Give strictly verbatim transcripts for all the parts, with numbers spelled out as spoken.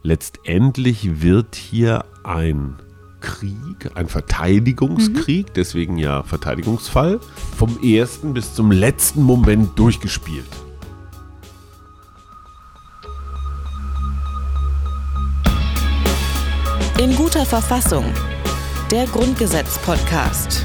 letztendlich wird hier ein Krieg, ein Verteidigungskrieg, mhm. deswegen ja Verteidigungsfall, vom ersten bis zum letzten Moment durchgespielt. In guter Verfassung. Der Grundgesetz-Podcast.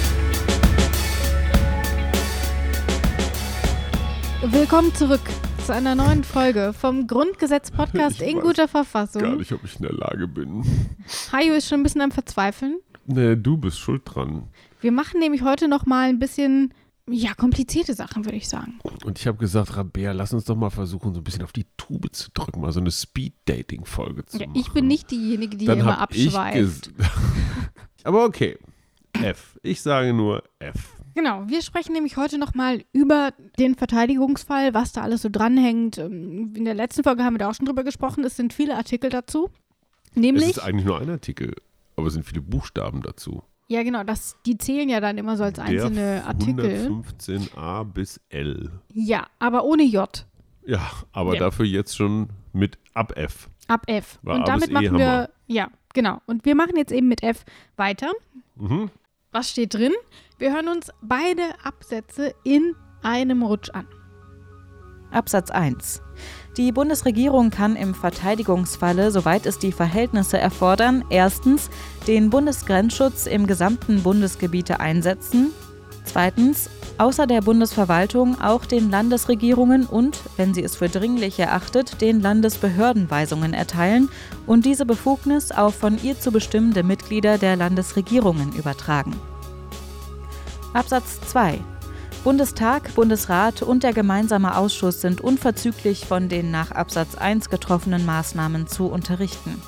Willkommen zurück zu einer neuen Folge vom Grundgesetz-Podcast in guter Verfassung. Gar nicht, ob ich in der Lage bin. Hajo ist schon ein bisschen am Verzweifeln. Nee, du bist schuld dran. Wir machen nämlich heute noch mal ein bisschen, ja, komplizierte Sachen, würde ich sagen. Und ich habe gesagt, Rabea, lass uns doch mal versuchen, so ein bisschen auf die Tube zu drücken, mal so eine Speed-Dating-Folge zu ja, machen. Ich bin nicht diejenige, die Dann hier immer hab ich abschweift. ges- Aber okay, F. Ich sage nur F. Genau, wir sprechen nämlich heute nochmal über den Verteidigungsfall, was da alles so dranhängt. In der letzten Folge haben wir da auch schon drüber gesprochen, es sind viele Artikel dazu. Nämlich, es ist eigentlich nur ein Artikel, aber es sind viele Buchstaben dazu. Ja genau, das, die zählen ja dann immer so als einzelne Der Artikel. hundertfünfzehn a bis L. Ja, aber ohne J. Ja, aber Ja. dafür jetzt schon mit ab F. Ab F. Weil Und A damit bis E machen haben wir, wir. ja, genau. Und wir machen jetzt eben mit F weiter. Mhm. Was steht drin? Wir hören uns beide Absätze in einem Rutsch an. Absatz eins. Die Bundesregierung kann im Verteidigungsfalle, soweit es die Verhältnisse erfordern, erstens den Bundesgrenzschutz im gesamten Bundesgebiete einsetzen, zweitens außer der Bundesverwaltung auch den Landesregierungen und, wenn sie es für dringlich erachtet, den Landesbehörden Weisungen erteilen und diese Befugnis auf von ihr zu bestimmende Mitglieder der Landesregierungen übertragen. Absatz zwei. Bundestag, Bundesrat und der gemeinsame Ausschuss sind unverzüglich von den nach Absatz eins getroffenen Maßnahmen zu unterrichten.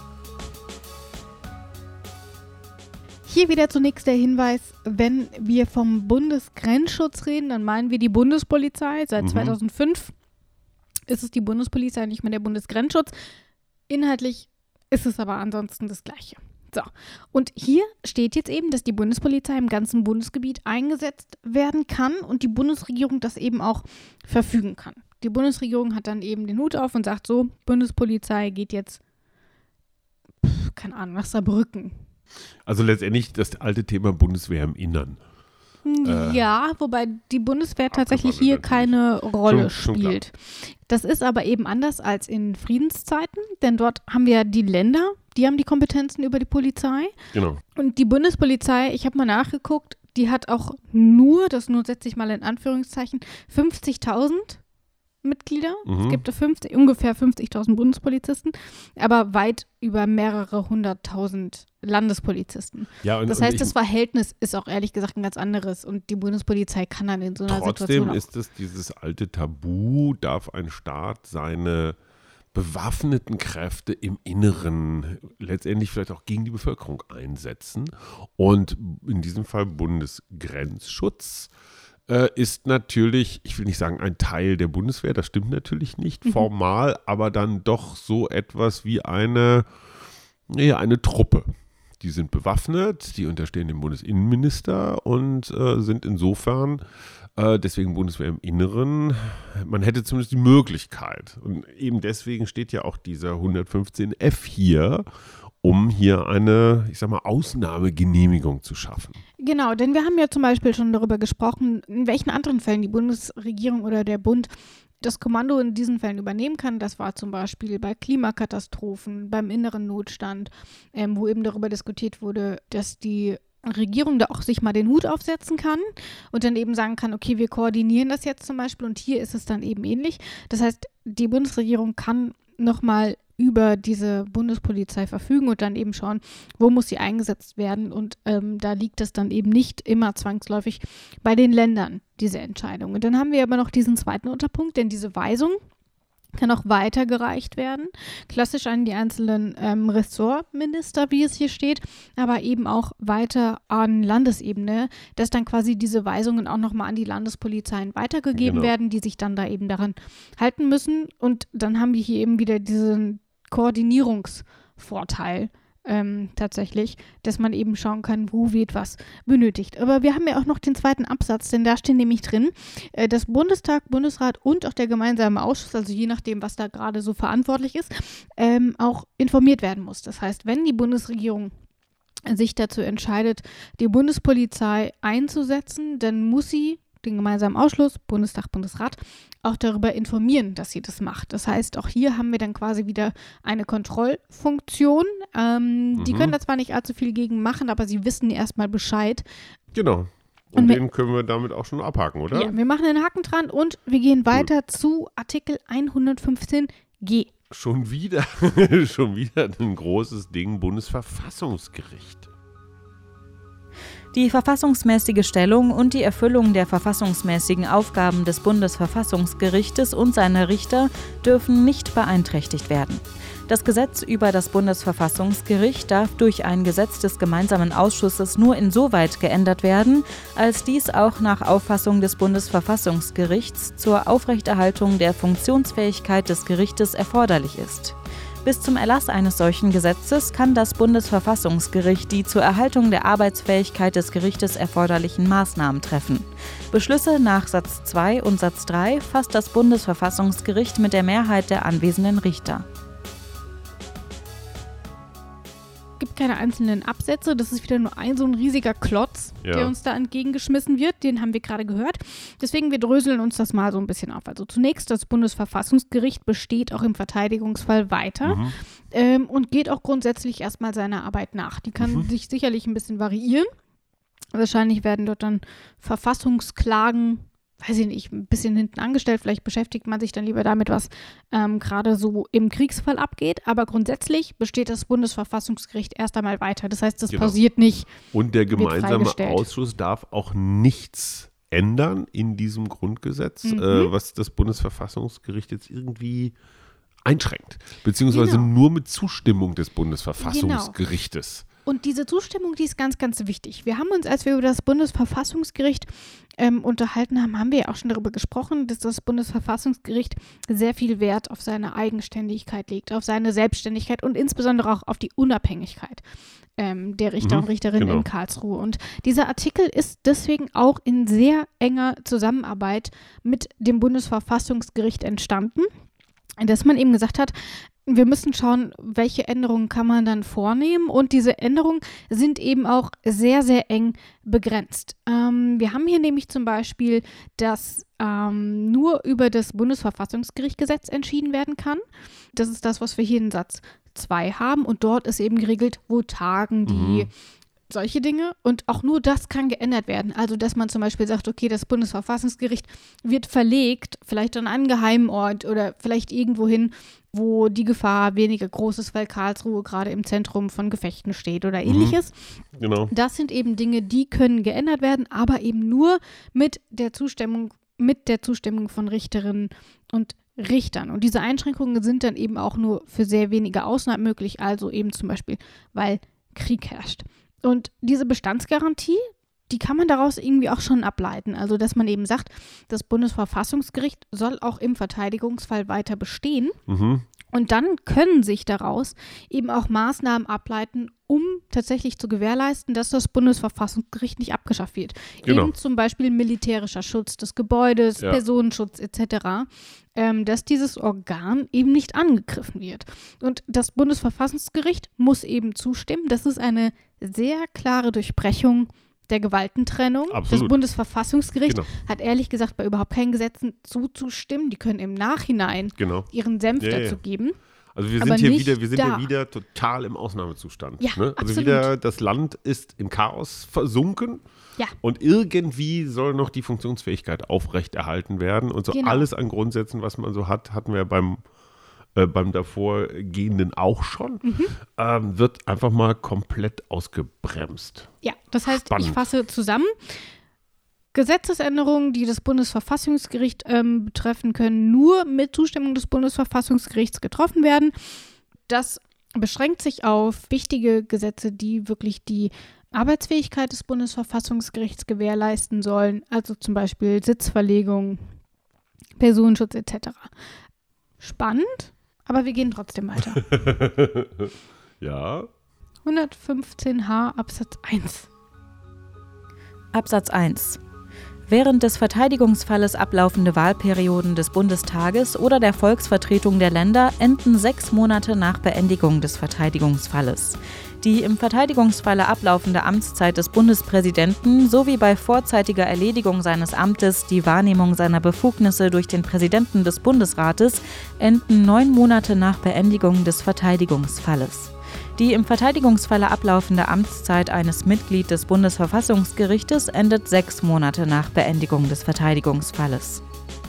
Hier wieder zunächst der Hinweis, wenn wir vom Bundesgrenzschutz reden, dann meinen wir die Bundespolizei. Seit Mhm. zweitausendfünf ist es die Bundespolizei, nicht mehr der Bundesgrenzschutz. Inhaltlich ist es aber ansonsten das Gleiche. So, und hier steht jetzt eben, dass die Bundespolizei im ganzen Bundesgebiet eingesetzt werden kann und die Bundesregierung das eben auch verfügen kann. Die Bundesregierung hat dann eben den Hut auf und sagt so, Bundespolizei geht jetzt, pf, keine Ahnung, nach Saarbrücken. Also letztendlich das alte Thema Bundeswehr im Innern. Äh, Ja, wobei die Bundeswehr tatsächlich abgewandelt hier natürlich. keine Rolle Schon- schon klar. spielt. Das ist aber eben anders als in Friedenszeiten, denn dort haben wir die Länder, die haben die Kompetenzen über die Polizei. Genau. Und die Bundespolizei, ich habe mal nachgeguckt, die hat auch nur, das nur setze ich mal in Anführungszeichen, fünfzigtausend Mitglieder. Mhm. Es gibt fünfzig, ungefähr fünfzigtausend Bundespolizisten, aber weit über mehrere hunderttausend Landespolizisten. Ja, und, Das und heißt, ich, das Verhältnis ist auch ehrlich gesagt ein ganz anderes und die Bundespolizei kann dann in so einer trotzdem Situation auch. ist es dieses alte Tabu, darf ein Staat seine bewaffneten Kräfte im Inneren letztendlich vielleicht auch gegen die Bevölkerung einsetzen. Und in diesem Fall Bundesgrenzschutz äh, ist natürlich, ich will nicht sagen ein Teil der Bundeswehr, das stimmt natürlich nicht Mhm. formal, aber dann doch so etwas wie eine, ja, eine Truppe. Die sind bewaffnet, die unterstehen dem Bundesinnenminister und äh, sind insofern äh, deswegen Bundeswehr im Inneren. Man hätte zumindest die Möglichkeit. Und eben deswegen steht ja auch dieser hundertfünfzehn F hier, um hier eine, ich sag mal, Ausnahmegenehmigung zu schaffen. Genau, denn wir haben ja zum Beispiel schon darüber gesprochen, in welchen anderen Fällen die Bundesregierung oder der Bund das Kommando in diesen Fällen übernehmen kann. Das war zum Beispiel bei Klimakatastrophen, beim inneren Notstand, ähm, wo eben darüber diskutiert wurde, dass die Regierung da auch sich mal den Hut aufsetzen kann und dann eben sagen kann, okay, wir koordinieren das jetzt zum Beispiel und hier ist es dann eben ähnlich. Das heißt, die Bundesregierung kann nochmal über diese Bundespolizei verfügen und dann eben schauen, wo muss sie eingesetzt werden und ähm, da liegt es dann eben nicht immer zwangsläufig bei den Ländern, diese Entscheidung. Und dann haben wir aber noch diesen zweiten Unterpunkt, denn diese Weisung kann auch weitergereicht werden, klassisch an die einzelnen ähm, Ressortminister, wie es hier steht, aber eben auch weiter an Landesebene, dass dann quasi diese Weisungen auch nochmal an die Landespolizeien weitergegeben Genau. werden, die sich dann da eben daran halten müssen. Und dann haben wir hier eben wieder diesen Koordinierungsvorteil ähm, tatsächlich, dass man eben schauen kann, wo wird was benötigt. Aber wir haben ja auch noch den zweiten Absatz, denn da steht nämlich drin, äh, dass Bundestag, Bundesrat und auch der gemeinsame Ausschuss, also je nachdem, was da gerade so verantwortlich ist, ähm, auch informiert werden muss. Das heißt, wenn die Bundesregierung sich dazu entscheidet, die Bundespolizei einzusetzen, dann muss sie den gemeinsamen Ausschuss, Bundestag, Bundesrat, auch darüber informieren, dass sie das macht. Das heißt, auch hier haben wir dann quasi wieder eine Kontrollfunktion. Ähm, mhm. Die können da zwar nicht allzu viel gegen machen, aber sie wissen erstmal Bescheid. Genau. Und, und den wir, können wir damit auch schon abhaken, oder? Ja, wir machen den Haken dran und wir gehen weiter cool. zu Artikel hundertfünfzehn G. Schon wieder, schon wieder ein großes Ding, Bundesverfassungsgericht. Die verfassungsmäßige Stellung und die Erfüllung der verfassungsmäßigen Aufgaben des Bundesverfassungsgerichtes und seiner Richter dürfen nicht beeinträchtigt werden. Das Gesetz über das Bundesverfassungsgericht darf durch ein Gesetz des gemeinsamen Ausschusses nur insoweit geändert werden, als dies auch nach Auffassung des Bundesverfassungsgerichts zur Aufrechterhaltung der Funktionsfähigkeit des Gerichtes erforderlich ist. Bis zum Erlass eines solchen Gesetzes kann das Bundesverfassungsgericht die zur Erhaltung der Arbeitsfähigkeit des Gerichtes erforderlichen Maßnahmen treffen. Beschlüsse nach Satz zwei und Satz drei fasst das Bundesverfassungsgericht mit der Mehrheit der anwesenden Richter. Es gibt keine einzelnen Absätze, das ist wieder nur ein so ein riesiger Klotz, ja. der uns da entgegengeschmissen wird, den haben wir gerade gehört. Deswegen, wir dröseln uns das mal so ein bisschen auf. Also zunächst, das Bundesverfassungsgericht besteht auch im Verteidigungsfall weiter mhm. ähm, und geht auch grundsätzlich erstmal seiner Arbeit nach. Die kann mhm. sich sicherlich ein bisschen variieren. Wahrscheinlich werden dort dann Verfassungsklagen, weiß ich nicht, ein bisschen hinten angestellt. Vielleicht beschäftigt man sich dann lieber damit, was ähm, gerade so im Kriegsfall abgeht. Aber grundsätzlich besteht das Bundesverfassungsgericht erst einmal weiter. Das heißt, das genau. pausiert nicht. Und der gemeinsame Ausschuss darf auch nichts ändern in diesem Grundgesetz, mhm. äh, was das Bundesverfassungsgericht jetzt irgendwie einschränkt. Beziehungsweise genau. nur mit Zustimmung des Bundesverfassungsgerichtes. Genau. Und diese Zustimmung, die ist ganz, ganz wichtig. Wir haben uns, als wir über das Bundesverfassungsgericht ähm, unterhalten haben, haben wir ja auch schon darüber gesprochen, dass das Bundesverfassungsgericht sehr viel Wert auf seine Eigenständigkeit legt, auf seine Selbstständigkeit und insbesondere auch auf die Unabhängigkeit ähm, der Richter mhm, und Richterinnen genau. in Karlsruhe. Und dieser Artikel ist deswegen auch in sehr enger Zusammenarbeit mit dem Bundesverfassungsgericht entstanden, dass man eben gesagt hat, wir müssen schauen, welche Änderungen kann man dann vornehmen, und diese Änderungen sind eben auch sehr, sehr eng begrenzt. Ähm, wir haben hier nämlich zum Beispiel, dass ähm, nur über das Bundesverfassungsgerichtsgesetz entschieden werden kann. Das ist das, was wir hier in Satz zwei haben, und dort ist eben geregelt, wo tagen die, mhm. solche Dinge, und auch nur das kann geändert werden. Also, dass man zum Beispiel sagt, okay, das Bundesverfassungsgericht wird verlegt, vielleicht an einen geheimen Ort oder vielleicht irgendwo hin, wo die Gefahr weniger groß ist, weil Karlsruhe gerade im Zentrum von Gefechten steht oder ähnliches. Mhm, genau. Das sind eben Dinge, die können geändert werden, aber eben nur mit der Zustimmung, mit der Zustimmung von Richterinnen und Richtern. Und diese Einschränkungen sind dann eben auch nur für sehr wenige Ausnahmen möglich, also eben zum Beispiel, weil Krieg herrscht. Und diese Bestandsgarantie, die kann man daraus irgendwie auch schon ableiten. Also, dass man eben sagt, das Bundesverfassungsgericht soll auch im Verteidigungsfall weiter bestehen. Mhm. Und dann können sich daraus eben auch Maßnahmen ableiten, um tatsächlich zu gewährleisten, dass das Bundesverfassungsgericht nicht abgeschafft wird. Genau. Eben zum Beispiel militärischer Schutz des Gebäudes, ja. Personenschutz et cetera, ähm, dass dieses Organ eben nicht angegriffen wird. Und das Bundesverfassungsgericht muss eben zustimmen. Das ist eine sehr klare Durchbrechung der Gewaltentrennung. Absolut. Das Bundesverfassungsgericht genau. hat ehrlich gesagt bei überhaupt keinen Gesetzen zuzustimmen. Die können im Nachhinein genau. ihren Senf ja, dazu ja. geben. Also wir sind, hier wieder, wir sind hier wieder total im Ausnahmezustand. Ja, ne? Also absolut. wieder, das Land ist im Chaos versunken. Ja. Und irgendwie soll noch die Funktionsfähigkeit aufrechterhalten werden. Und so genau. alles an Grundsätzen, was man so hat, hatten wir beim Äh, beim davorgehenden auch schon, mhm. ähm, wird einfach mal komplett ausgebremst. Ja, das heißt, Spannend. ich fasse zusammen. Gesetzesänderungen, die das Bundesverfassungsgericht ähm, betreffen, können nur mit Zustimmung des Bundesverfassungsgerichts getroffen werden. Das beschränkt sich auf wichtige Gesetze, die wirklich die Arbeitsfähigkeit des Bundesverfassungsgerichts gewährleisten sollen, also zum Beispiel Sitzverlegung, Personenschutz et cetera. Spannend. Aber wir gehen trotzdem weiter. Ja. hundertfünfzehn h Absatz eins. Absatz eins. Während des Verteidigungsfalles ablaufende Wahlperioden des Bundestages oder der Volksvertretung der Länder enden sechs Monate nach Beendigung des Verteidigungsfalles. Die im Verteidigungsfalle ablaufende Amtszeit des Bundespräsidenten sowie bei vorzeitiger Erledigung seines Amtes die Wahrnehmung seiner Befugnisse durch den Präsidenten des Bundesrates enden neun Monate nach Beendigung des Verteidigungsfalles. Die im Verteidigungsfalle ablaufende Amtszeit eines Mitglieds des Bundesverfassungsgerichtes endet sechs Monate nach Beendigung des Verteidigungsfalles.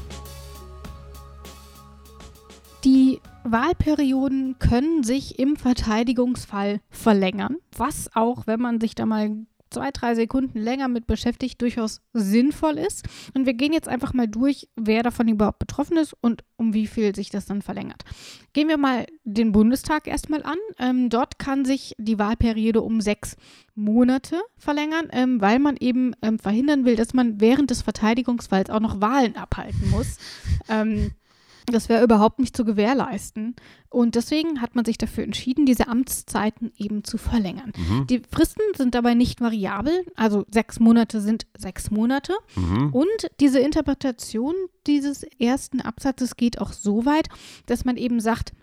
Die Wahlperioden können sich im Verteidigungsfall verlängern, was auch, wenn man sich da mal zwei, drei Sekunden länger mit beschäftigt, durchaus sinnvoll ist. Und wir gehen jetzt einfach mal durch, wer davon überhaupt betroffen ist und um wie viel sich das dann verlängert. Gehen wir mal den Bundestag erstmal an. Ähm, dort kann sich die Wahlperiode um sechs Monate verlängern, ähm, weil man eben ähm, verhindern will, dass man während des Verteidigungsfalls auch noch Wahlen abhalten muss. ähm, Das wäre überhaupt nicht zu gewährleisten. Und deswegen hat man sich dafür entschieden, diese Amtszeiten eben zu verlängern. Mhm. Die Fristen sind dabei nicht variabel, also sechs Monate sind sechs Monate. Mhm. Und diese Interpretation dieses ersten Absatzes geht auch so weit, dass man eben sagt,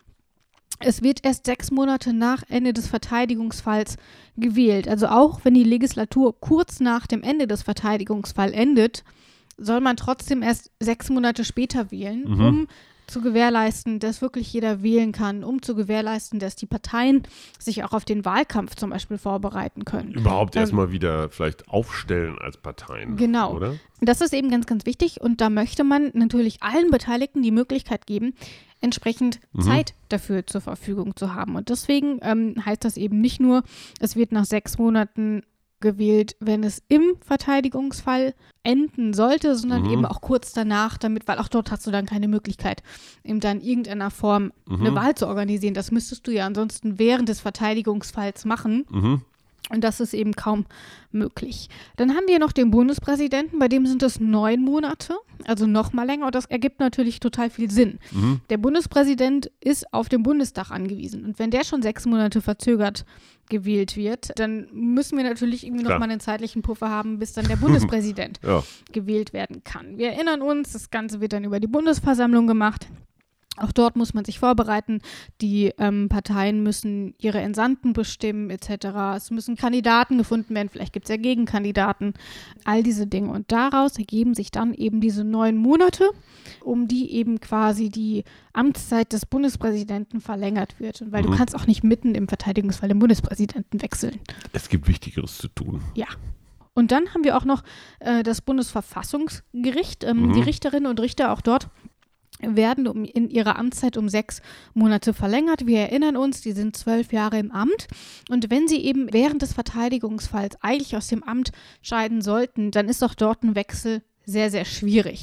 es wird erst sechs Monate nach Ende des Verteidigungsfalls gewählt. Also auch wenn die Legislatur kurz nach dem Ende des Verteidigungsfalls endet, soll man trotzdem erst sechs Monate später wählen, mhm. um zu gewährleisten, dass wirklich jeder wählen kann, um zu gewährleisten, dass die Parteien sich auch auf den Wahlkampf zum Beispiel vorbereiten können. Überhaupt ähm, erstmal wieder vielleicht aufstellen als Parteien. Genau. Oder? Das ist eben ganz, ganz wichtig und da möchte man natürlich allen Beteiligten die Möglichkeit geben, entsprechend mhm. Zeit dafür zur Verfügung zu haben. Und deswegen ähm, heißt das eben nicht nur, es wird nach sechs Monaten gewählt, wenn es im Verteidigungsfall enden sollte, sondern mhm. eben auch kurz danach, damit, weil auch dort hast du dann keine Möglichkeit, eben dann in irgendeiner Form mhm. eine Wahl zu organisieren. Das müsstest du ja ansonsten während des Verteidigungsfalls machen. Mhm. Und das ist eben kaum möglich. Dann haben wir noch den Bundespräsidenten, bei dem sind es neun Monate, also noch mal länger. Und das ergibt natürlich total viel Sinn. Mhm. Der Bundespräsident ist auf den Bundestag angewiesen. Und wenn der schon sechs Monate verzögert gewählt wird, dann müssen wir natürlich irgendwie Klar. noch mal einen zeitlichen Puffer haben, bis dann der Bundespräsident ja. gewählt werden kann. Wir erinnern uns, das Ganze wird dann über die Bundesversammlung gemacht. Auch dort muss man sich vorbereiten. Die ähm, Parteien müssen ihre Entsandten bestimmen et cetera. Es müssen Kandidaten gefunden werden. Vielleicht gibt es ja Gegenkandidaten. All diese Dinge. Und daraus ergeben sich dann eben diese neun Monate, um die eben quasi die Amtszeit des Bundespräsidenten verlängert wird. Und weil mhm. du kannst auch nicht mitten im Verteidigungsfall den Bundespräsidenten wechseln. Es gibt Wichtigeres zu tun. Ja. Und dann haben wir auch noch äh, das Bundesverfassungsgericht. Ähm, mhm. Die Richterinnen und Richter auch dort werden um, in ihrer Amtszeit um sechs Monate verlängert. Wir erinnern uns, die sind zwölf Jahre im Amt. Und wenn sie eben während des Verteidigungsfalls eigentlich aus dem Amt scheiden sollten, dann ist auch dort ein Wechsel sehr, sehr schwierig.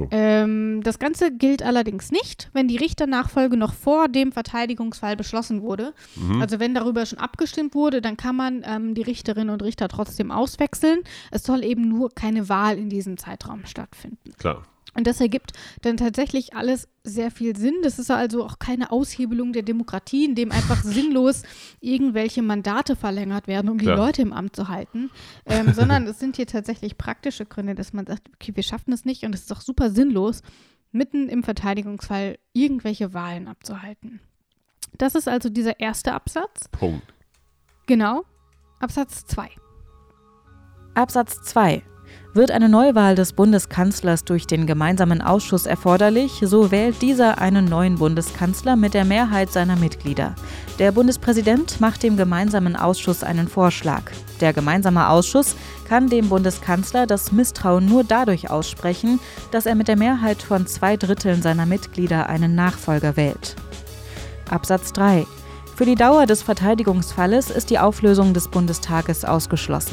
Ähm, das Ganze gilt allerdings nicht, wenn die Richternachfolge noch vor dem Verteidigungsfall beschlossen wurde. Mhm. Also wenn darüber schon abgestimmt wurde, dann kann man ähm, die Richterinnen und Richter trotzdem auswechseln. Es soll eben nur keine Wahl in diesem Zeitraum stattfinden. Klar. Und das ergibt dann tatsächlich alles sehr viel Sinn. Das ist also auch keine Aushebelung der Demokratie, in dem einfach sinnlos irgendwelche Mandate verlängert werden, um Klar. die Leute im Amt zu halten, ähm, sondern es sind hier tatsächlich praktische Gründe, dass man sagt, okay, wir schaffen es nicht und es ist doch super sinnlos, mitten im Verteidigungsfall irgendwelche Wahlen abzuhalten. Das ist also dieser erste Absatz. Punkt. Genau. Absatz zwei. Absatz zwei. Wird eine Neuwahl des Bundeskanzlers durch den gemeinsamen Ausschuss erforderlich, so wählt dieser einen neuen Bundeskanzler mit der Mehrheit seiner Mitglieder. Der Bundespräsident macht dem gemeinsamen Ausschuss einen Vorschlag. Der gemeinsame Ausschuss kann dem Bundeskanzler das Misstrauen nur dadurch aussprechen, dass er mit der Mehrheit von zwei Dritteln seiner Mitglieder einen Nachfolger wählt. Absatz drei. Für die Dauer des Verteidigungsfalles ist die Auflösung des Bundestages ausgeschlossen.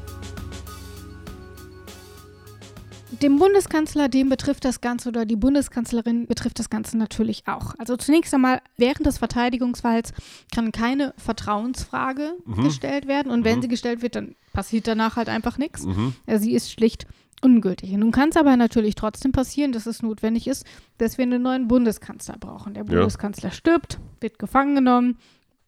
Dem Bundeskanzler, dem betrifft das Ganze oder die Bundeskanzlerin betrifft das Ganze natürlich auch. Also zunächst einmal, während des Verteidigungsfalls kann keine Vertrauensfrage mhm. gestellt werden und wenn mhm. sie gestellt wird, dann passiert danach halt einfach nichts. Mhm. Also sie ist schlicht ungültig. Und nun kann es aber natürlich trotzdem passieren, dass es notwendig ist, dass wir einen neuen Bundeskanzler brauchen. Der Bundeskanzler ja. stirbt, wird gefangen genommen,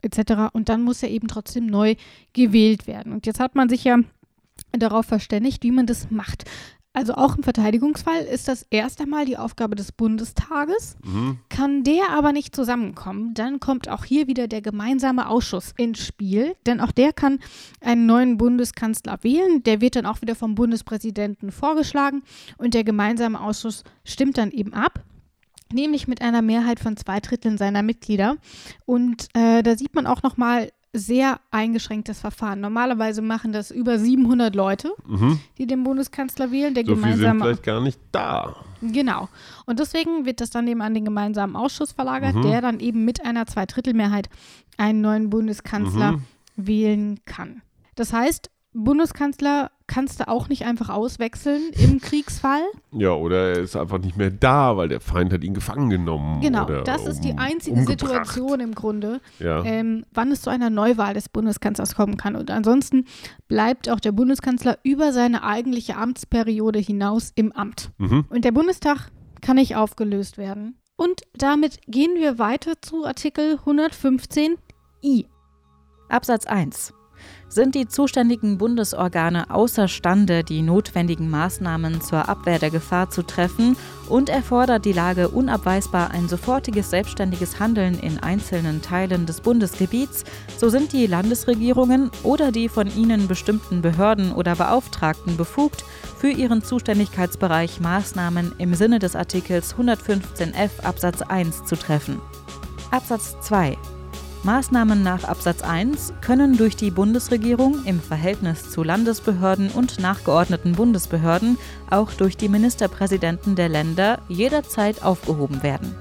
et cetera. Und dann muss er eben trotzdem neu gewählt werden. Und jetzt hat man sich ja darauf verständigt, wie man das macht. Also auch im Verteidigungsfall ist das erst einmal die Aufgabe des Bundestages. Mhm. Kann der aber nicht zusammenkommen, dann kommt auch hier wieder der gemeinsame Ausschuss ins Spiel. Denn auch der kann einen neuen Bundeskanzler wählen. Der wird dann auch wieder vom Bundespräsidenten vorgeschlagen. Und der gemeinsame Ausschuss stimmt dann eben ab. Nämlich mit einer Mehrheit von zwei Dritteln seiner Mitglieder. Und äh, da sieht man auch nochmal sehr eingeschränktes Verfahren. Normalerweise machen das über siebenhundert Leute, mhm. die den Bundeskanzler wählen. Der so gemeinsame, viel sind vielleicht gar nicht da. Genau. Und deswegen wird das dann eben an den gemeinsamen Ausschuss verlagert, mhm. der dann eben mit einer Zweidrittelmehrheit einen neuen Bundeskanzler mhm. wählen kann. Das heißt, Bundeskanzler kannst du auch nicht einfach auswechseln im Kriegsfall. Ja, oder er ist einfach nicht mehr da, weil der Feind hat ihn gefangen genommen. Genau, oder das ist um, die einzige umgebracht. Situation im Grunde, ja. ähm, wann es zu einer Neuwahl des Bundeskanzlers kommen kann. Und ansonsten bleibt auch der Bundeskanzler über seine eigentliche Amtsperiode hinaus im Amt. Mhm. Und der Bundestag kann nicht aufgelöst werden. Und damit gehen wir weiter zu Artikel hundertfünfzehn i. Absatz eins. Sind die zuständigen Bundesorgane außerstande, die notwendigen Maßnahmen zur Abwehr der Gefahr zu treffen und erfordert die Lage unabweisbar ein sofortiges selbstständiges Handeln in einzelnen Teilen des Bundesgebiets, so sind die Landesregierungen oder die von ihnen bestimmten Behörden oder Beauftragten befugt, für ihren Zuständigkeitsbereich Maßnahmen im Sinne des Artikels hundertfünfzehn f Absatz eins zu treffen. Absatz zwei. Maßnahmen nach Absatz eins können durch die Bundesregierung im Verhältnis zu Landesbehörden und nachgeordneten Bundesbehörden auch durch die Ministerpräsidenten der Länder jederzeit aufgehoben werden.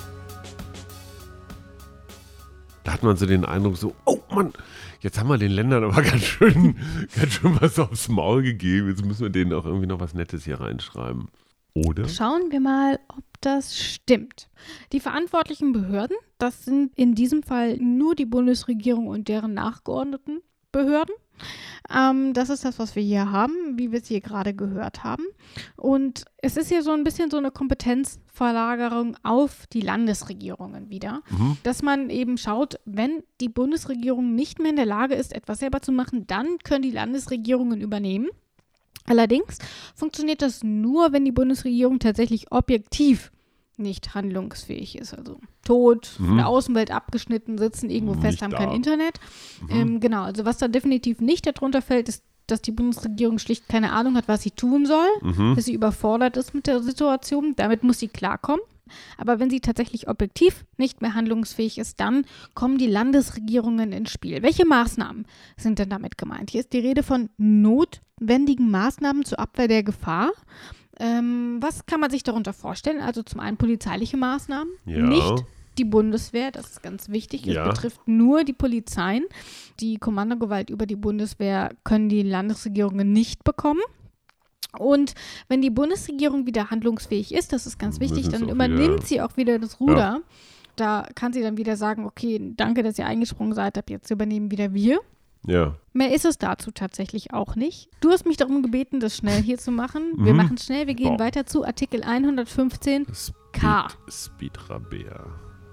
Da hat man so den Eindruck so, oh Mann, jetzt haben wir den Ländern aber ganz schön, ganz schön was aufs Maul gegeben. Jetzt müssen wir denen auch irgendwie noch was Nettes hier reinschreiben. Oder? Schauen wir mal, ob das stimmt. Die verantwortlichen Behörden, das sind in diesem Fall nur die Bundesregierung und deren nachgeordneten Behörden. Ähm, das ist das, was wir hier haben, wie wir es hier gerade gehört haben. Und es ist hier so ein bisschen so eine Kompetenzverlagerung auf die Landesregierungen wieder, mhm. dass man eben schaut, wenn die Bundesregierung nicht mehr in der Lage ist, etwas selber zu machen, dann können die Landesregierungen übernehmen. Allerdings funktioniert das nur, wenn die Bundesregierung tatsächlich objektiv nicht handlungsfähig ist. Also tot, mhm. von der Außenwelt abgeschnitten, sitzen irgendwo nicht fest, haben da. Kein Internet. Mhm. Ähm, genau, also was da definitiv nicht darunter fällt, ist, dass die Bundesregierung schlicht keine Ahnung hat, was sie tun soll, mhm. dass sie überfordert ist mit der Situation. Damit muss sie klarkommen. Aber wenn sie tatsächlich objektiv nicht mehr handlungsfähig ist, dann kommen die Landesregierungen ins Spiel. Welche Maßnahmen sind denn damit gemeint? Hier ist die Rede von notwendigen Maßnahmen zur Abwehr der Gefahr. Ähm, was kann man sich darunter vorstellen? Also zum einen polizeiliche Maßnahmen, ja. nicht die Bundeswehr, das ist ganz wichtig. Es ja. betrifft nur die Polizeien. Die Kommandogewalt über die Bundeswehr können die Landesregierungen nicht bekommen. Und wenn die Bundesregierung wieder handlungsfähig ist, das ist ganz wichtig, dann übernimmt wieder, sie auch wieder das Ruder. Ja. Da kann sie dann wieder sagen, okay, danke, dass ihr eingesprungen seid, ab jetzt übernehmen wieder wir. Ja. Mehr ist es dazu tatsächlich auch nicht. Du hast mich darum gebeten, das schnell hier zu machen. Wir mhm. machen es schnell, wir gehen wow. weiter zu Artikel hundertfünfzehn k. Speedrabea.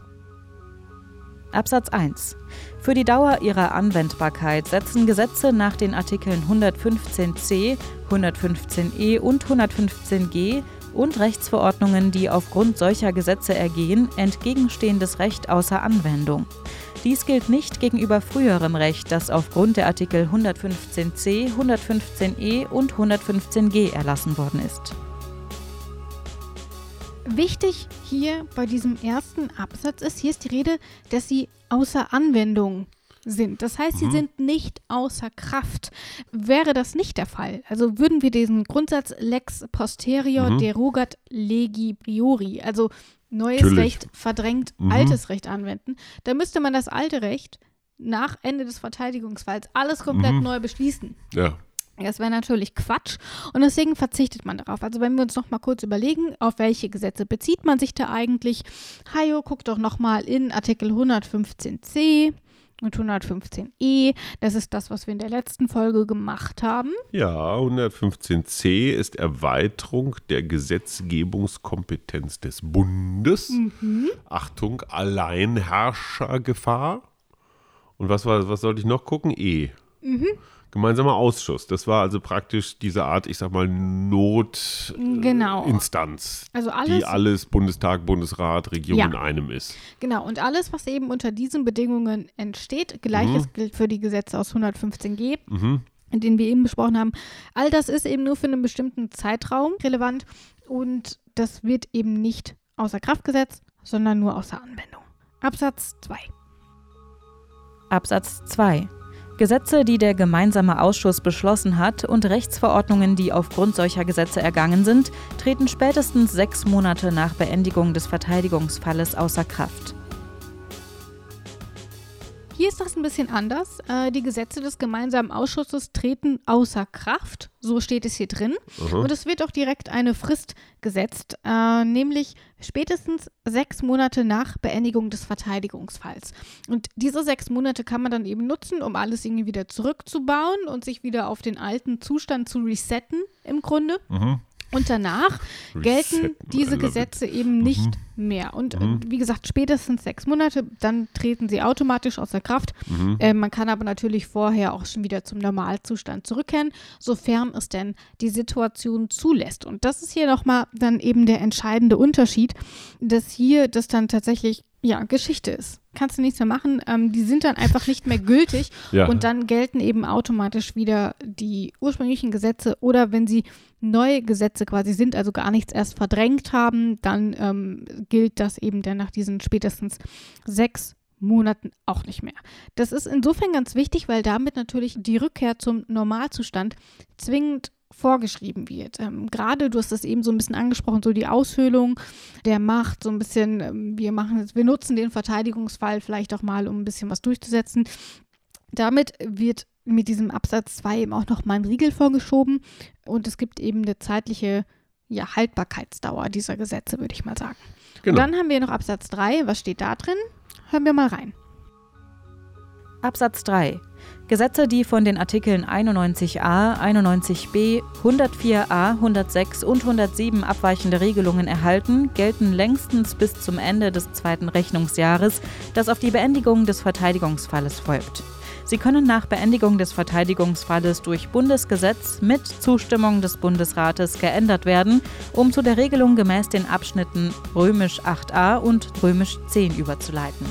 Absatz eins. Für die Dauer ihrer Anwendbarkeit setzen Gesetze nach den Artikeln hundertfünfzehn c, hundertfünfzehn e und hundertfünfzehn g und Rechtsverordnungen, die aufgrund solcher Gesetze ergehen, entgegenstehendes Recht außer Anwendung. Dies gilt nicht gegenüber früherem Recht, das aufgrund der Artikel hundertfünfzehn c, hundertfünfzehn e und hundertfünfzehn g erlassen worden ist. Wichtig hier bei diesem ersten Absatz ist, hier ist die Rede, dass sie außer Anwendung sind. Das heißt, sie mhm. sind nicht außer Kraft. Wäre das nicht der Fall, also würden wir diesen Grundsatz lex posterior mhm. derogat legi priori, also neues Natürlich. Recht verdrängt mhm. altes Recht anwenden, dann müsste man das alte Recht nach Ende des Verteidigungsfalls alles komplett mhm. neu beschließen. Ja. Das wäre natürlich Quatsch und deswegen verzichtet man darauf. Also wenn wir uns noch mal kurz überlegen, auf welche Gesetze bezieht man sich da eigentlich? Hajo, guck doch noch mal in Artikel hundertfünfzehn c und hundertfünfzehn e. Das ist das, was wir in der letzten Folge gemacht haben. Ja, hundertfünfzehn c ist Erweiterung der Gesetzgebungskompetenz des Bundes. Mhm. Achtung, Alleinherrschergefahr. Und was war, was sollte ich noch gucken? E. Mhm. Gemeinsamer Ausschuss. Das war also praktisch diese Art, ich sag mal, Notinstanz, Genau. äh, Also alles, die alles Bundestag, Bundesrat, Regierung Ja. in einem ist. Genau, und alles, was eben unter diesen Bedingungen entsteht, gleiches Mhm. gilt für die Gesetze aus hundertfünfzehn G, Mhm. den wir eben besprochen haben. All das ist eben nur für einen bestimmten Zeitraum relevant und das wird eben nicht außer Kraft gesetzt, sondern nur außer Anwendung. Absatz zwei. Absatz zwei. Gesetze, die der gemeinsame Ausschuss beschlossen hat und Rechtsverordnungen, die aufgrund solcher Gesetze ergangen sind, treten spätestens sechs Monate nach Beendigung des Verteidigungsfalles außer Kraft. Hier ist das ein bisschen anders. Äh, die Gesetze des gemeinsamen Ausschusses treten außer Kraft, so steht es hier drin. Aha. Und es wird auch direkt eine Frist gesetzt, äh, nämlich spätestens sechs Monate nach Beendigung des Verteidigungsfalls. Und diese sechs Monate kann man dann eben nutzen, um alles irgendwie wieder zurückzubauen und sich wieder auf den alten Zustand zu resetten im Grunde. Mhm. Und danach gelten Resetten, I diese love it. Gesetze eben nicht mehr. Und Mhm. äh, wie gesagt, spätestens sechs Monate, dann treten sie automatisch außer Kraft. Mhm. Äh, man kann aber natürlich vorher auch schon wieder zum Normalzustand zurückkehren, sofern es denn die Situation zulässt. Und das ist hier nochmal dann eben der entscheidende Unterschied, dass hier das dann tatsächlich ja, Geschichte ist. Kannst du nichts mehr machen. Ähm, die sind dann einfach nicht mehr gültig Ja. und dann gelten eben automatisch wieder die ursprünglichen Gesetze oder wenn sie neue Gesetze quasi sind, also gar nichts erst verdrängt haben, dann ähm, gilt das eben dann nach diesen spätestens sechs Monaten auch nicht mehr. Das ist insofern ganz wichtig, weil damit natürlich die Rückkehr zum Normalzustand zwingend vorgeschrieben wird. Ähm, gerade, du hast das eben so ein bisschen angesprochen, so die Aushöhlung der Macht, so ein bisschen, ähm, wir machen jetzt, wir nutzen den Verteidigungsfall vielleicht auch mal, um ein bisschen was durchzusetzen. Damit wird mit diesem Absatz zwei eben auch noch mal ein Riegel vorgeschoben und es gibt eben eine zeitliche ja, Haltbarkeitsdauer dieser Gesetze, würde ich mal sagen. Genau. Und dann haben wir noch Absatz drei. Was steht da drin? Hören wir mal rein. Absatz drei. Gesetze, die von den Artikeln einundneunzig a, einundneunzig b, hundertvier a, hundertsechs und hundertsieben abweichende Regelungen erhalten, gelten längstens bis zum Ende des zweiten Rechnungsjahres, das auf die Beendigung des Verteidigungsfalles folgt. Sie können nach Beendigung des Verteidigungsfalles durch Bundesgesetz mit Zustimmung des Bundesrates geändert werden, um zu der Regelung gemäß den Abschnitten römisch acht a und römisch zehn überzuleiten.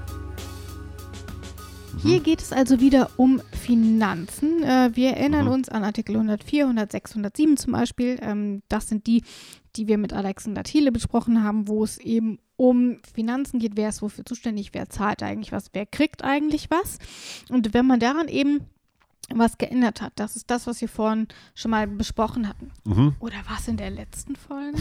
Hier geht es also wieder um Finanzen. Äh, wir erinnern Mhm. uns an Artikel hundertvier, hundertsechs, hundertsieben zum Beispiel. Ähm, das sind die, die wir mit Alexander Thiele besprochen haben, wo es eben um Finanzen geht. Wer ist wofür zuständig? Wer zahlt eigentlich was? Wer kriegt eigentlich was? Und wenn man daran eben was geändert hat, das ist das, was wir vorhin schon mal besprochen hatten. Mhm. Oder was in der letzten Folge?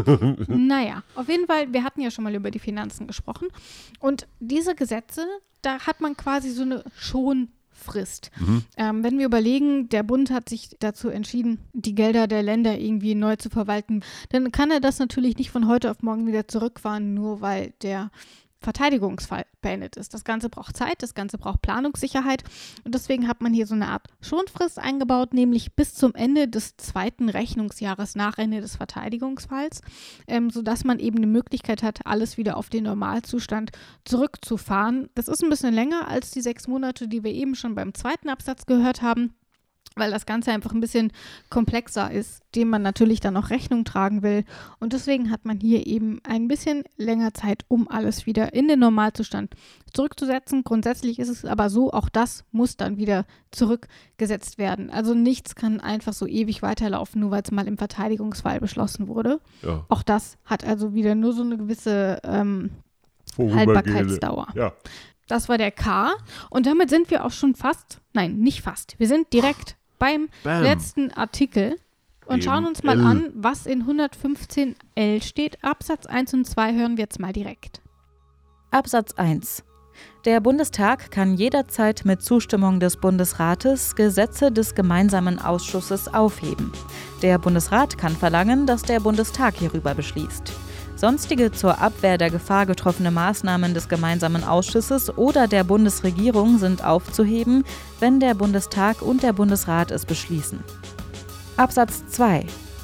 Naja, auf jeden Fall, wir hatten ja schon mal über die Finanzen gesprochen. Und diese Gesetze, da hat man quasi so eine Schonfrist. Mhm. Ähm, wenn wir überlegen, der Bund hat sich dazu entschieden, die Gelder der Länder irgendwie neu zu verwalten, dann kann er das natürlich nicht von heute auf morgen wieder zurückfahren, nur weil der Verteidigungsfall beendet ist. Das Ganze braucht Zeit, das Ganze braucht Planungssicherheit und deswegen hat man hier so eine Art Schonfrist eingebaut, nämlich bis zum Ende des zweiten Rechnungsjahres nach Ende des Verteidigungsfalls, ähm, sodass man eben eine Möglichkeit hat, alles wieder auf den Normalzustand zurückzufahren. Das ist ein bisschen länger als die sechs Monate, die wir eben schon beim zweiten Absatz gehört haben, weil das Ganze einfach ein bisschen komplexer ist, dem man natürlich dann auch Rechnung tragen will. Und deswegen hat man hier eben ein bisschen länger Zeit, um alles wieder in den Normalzustand zurückzusetzen. Grundsätzlich ist es aber so, auch das muss dann wieder zurückgesetzt werden. Also nichts kann einfach so ewig weiterlaufen, nur weil es mal im Verteidigungsfall beschlossen wurde. Ja. Auch das hat also wieder nur so eine gewisse ähm, Vorübergehende. Haltbarkeitsdauer. Ja. Das war der K. Und damit sind wir auch schon fast, nein, nicht fast, wir sind direkt beim Bam. letzten Artikel und Dem schauen uns mal L. an, was in hundertfünfzehn L steht. Absatz eins und zwei hören wir jetzt mal direkt. Absatz eins. Der Bundestag kann jederzeit mit Zustimmung des Bundesrates Gesetze des gemeinsamen Ausschusses aufheben. Der Bundesrat kann verlangen, dass der Bundestag hierüber beschließt. Sonstige zur Abwehr der Gefahr getroffene Maßnahmen des gemeinsamen Ausschusses oder der Bundesregierung sind aufzuheben, wenn der Bundestag und der Bundesrat es beschließen. Absatz zwei.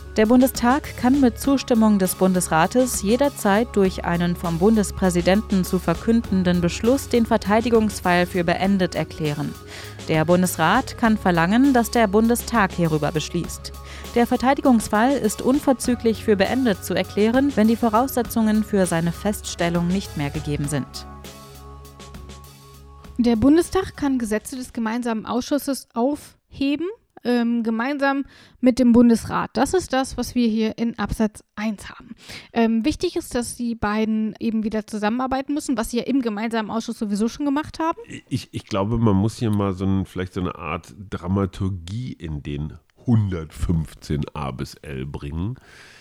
Der Bundestag kann mit Zustimmung des Bundesrates jederzeit durch einen vom Bundespräsidenten zu verkündenden Beschluss den Verteidigungsfall für beendet erklären. Der Bundesrat kann verlangen, dass der Bundestag hierüber beschließt. Der Verteidigungsfall ist unverzüglich für beendet zu erklären, wenn die Voraussetzungen für seine Feststellung nicht mehr gegeben sind. Der Bundestag kann Gesetze des gemeinsamen Ausschusses aufheben, ähm, gemeinsam mit dem Bundesrat. Das ist das, was wir hier in Absatz eins haben. Ähm, wichtig ist, dass die beiden eben wieder zusammenarbeiten müssen, was sie ja im gemeinsamen Ausschuss sowieso schon gemacht haben. Ich, ich glaube, man muss hier mal so ein, vielleicht so eine Art Dramaturgie in den hundertfünfzehn a bis l bringen.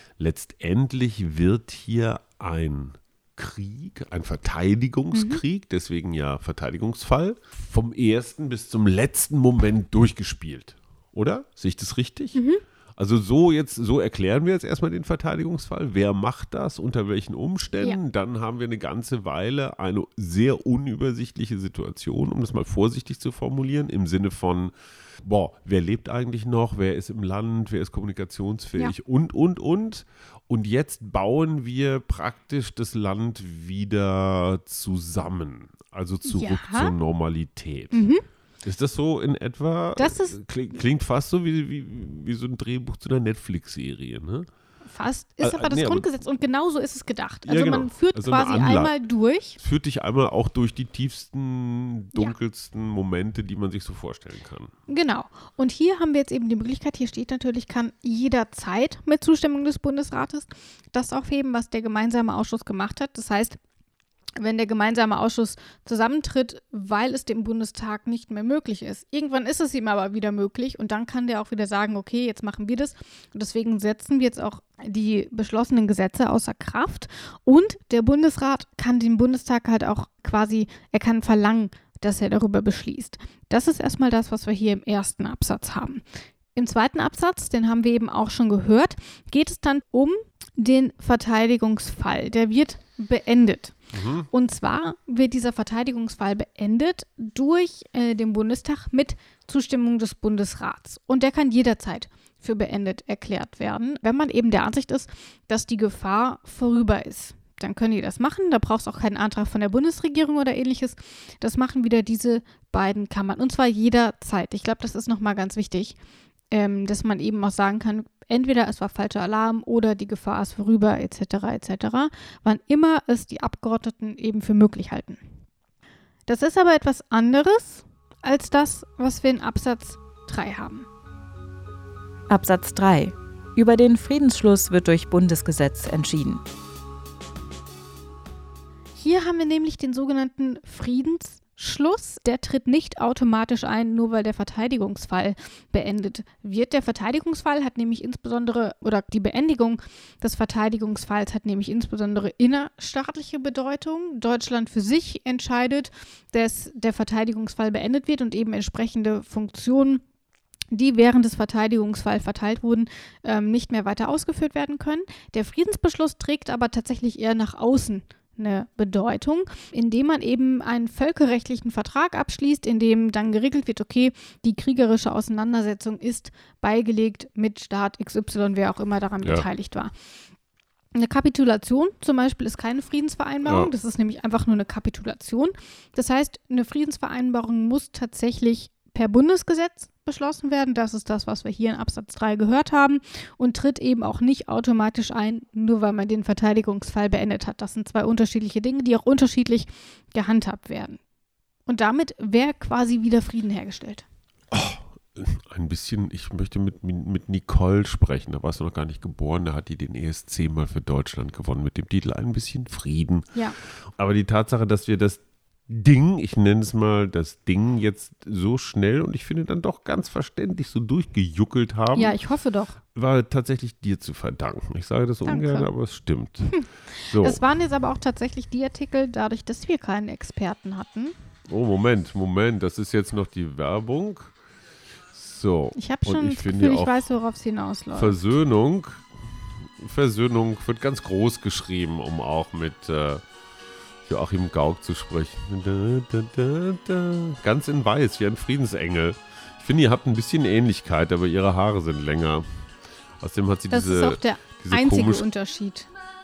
Letztendlich wird hier ein Krieg, ein Verteidigungskrieg, mhm. deswegen ja Verteidigungsfall, vom ersten bis zum letzten Moment durchgespielt. Oder? Sehe ich das richtig? Mhm. Also so jetzt, so erklären wir jetzt erstmal den Verteidigungsfall. Wer macht das? Unter welchen Umständen? Ja. Dann haben wir eine ganze Weile eine sehr unübersichtliche Situation, um das mal vorsichtig zu formulieren, im Sinne von, boah, wer lebt eigentlich noch? Wer ist im Land? Wer ist kommunikationsfähig? Ja. Und, und, und. Und jetzt bauen wir praktisch das Land wieder zusammen. Also zurück ja. zur Normalität. Mhm. Ist das so in etwa? Das ist, klingt, klingt fast so wie, wie, wie so ein Drehbuch zu einer Netflix-Serie, ne? Fast. Ist aber das nee, Grundgesetz und genauso ist es gedacht. Also ja, genau. man führt also quasi einmal durch. Es führt dich einmal auch durch die tiefsten, dunkelsten ja. Momente, die man sich so vorstellen kann. Genau. Und hier haben wir jetzt eben die Möglichkeit, hier steht natürlich, kann jederzeit mit Zustimmung des Bundesrates das aufheben, was der gemeinsame Ausschuss gemacht hat. Das heißt, wenn der gemeinsame Ausschuss zusammentritt, weil es dem Bundestag nicht mehr möglich ist. Irgendwann ist es ihm aber wieder möglich und dann kann der auch wieder sagen, okay, jetzt machen wir das. Und deswegen setzen wir jetzt auch die beschlossenen Gesetze außer Kraft. Und der Bundesrat kann den Bundestag halt auch quasi, er kann verlangen, dass er darüber beschließt. Das ist erstmal das, was wir hier im ersten Absatz haben. Im zweiten Absatz, den haben wir eben auch schon gehört, geht es dann um den Verteidigungsfall. Der wird beendet. Mhm. Und zwar wird dieser Verteidigungsfall beendet durch äh, den Bundestag mit Zustimmung des Bundesrats. Und der kann jederzeit für beendet erklärt werden, wenn man eben der Ansicht ist, dass die Gefahr vorüber ist. Dann können die das machen. Da braucht es auch keinen Antrag von der Bundesregierung oder ähnliches. Das machen wieder diese beiden Kammern. Und zwar jederzeit. Ich glaube, das ist nochmal ganz wichtig, ähm, dass man eben auch sagen kann, entweder es war falscher Alarm oder die Gefahr ist vorüber, et cetera et cetera, wann immer es die Abgeordneten eben für möglich halten. Das ist aber etwas anderes als das, was wir in Absatz drei haben. Absatz drei. Über den Friedensschluss wird durch Bundesgesetz entschieden. Hier haben wir nämlich den sogenannten Friedensschluss. Der tritt nicht automatisch ein, nur weil der Verteidigungsfall beendet wird. Der Verteidigungsfall hat nämlich insbesondere, oder die Beendigung des Verteidigungsfalls hat nämlich insbesondere innerstaatliche Bedeutung. Deutschland für sich entscheidet, dass der Verteidigungsfall beendet wird und eben entsprechende Funktionen, die während des Verteidigungsfalls verteilt wurden, ähm, nicht mehr weiter ausgeführt werden können. Der Friedensbeschluss trägt aber tatsächlich eher nach außen eine Bedeutung, indem man eben einen völkerrechtlichen Vertrag abschließt, in dem dann geregelt wird, okay, die kriegerische Auseinandersetzung ist beigelegt mit Staat X Y, wer auch immer daran ja. beteiligt war. Eine Kapitulation zum Beispiel ist keine Friedensvereinbarung, ja. das ist nämlich einfach nur eine Kapitulation. Das heißt, eine Friedensvereinbarung muss tatsächlich per Bundesgesetz beschlossen werden. Das ist das, was wir hier in Absatz drei gehört haben und tritt eben auch nicht automatisch ein, nur weil man den Verteidigungsfall beendet hat. Das sind zwei unterschiedliche Dinge, die auch unterschiedlich gehandhabt werden. Und damit wäre quasi wieder Frieden hergestellt. Oh, ein bisschen, ich möchte mit, mit Nicole sprechen, da warst du noch gar nicht geboren, da hat die den E S C mal für Deutschland gewonnen mit dem Titel Ein bisschen Frieden. Ja. Aber die Tatsache, dass wir das Ding, ich nenne es mal das Ding, jetzt so schnell und ich finde dann doch ganz verständlich so durchgejuckelt haben. Ja, ich hoffe doch. War tatsächlich dir zu verdanken. Ich sage das Danke. ungern, aber es stimmt. Hm. So. Das waren jetzt aber auch tatsächlich die Artikel, dadurch, dass wir keinen Experten hatten. Oh, Moment, Moment, das ist jetzt noch die Werbung. So. Ich habe schon ich das Gefühl, ich weiß, worauf es hinausläuft. Versöhnung, Versöhnung wird ganz groß geschrieben, um auch mit äh, Joachim Gauck zu sprechen. Da, da, da, da. Ganz in weiß, wie ein Friedensengel. Ich finde, ihr habt ein bisschen Ähnlichkeit, aber ihre Haare sind länger. Außerdem hat sie das diese ist auch der diese einzige komisch, Unterschied.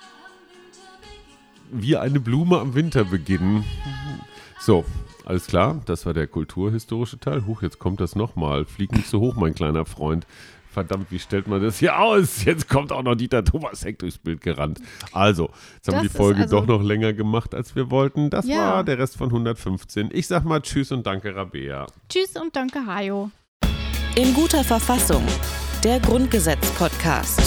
Wie eine Blume am Winterbeginn. So, alles klar, das war der kulturhistorische Teil. Huch, jetzt kommt das nochmal. Flieg nicht so hoch, mein kleiner Freund. Verdammt, wie stellt man das hier aus? Jetzt kommt auch noch Dieter Thomas-Heck durchs Bild gerannt. Also, jetzt haben Das wir die Folge ist also doch noch länger gemacht, als wir wollten. Das Ja. war der Rest von hundertfünfzehn. Ich sag mal Tschüss und danke, Rabea. Tschüss und danke, Hajo. In guter Verfassung. Der Grundgesetz-Podcast.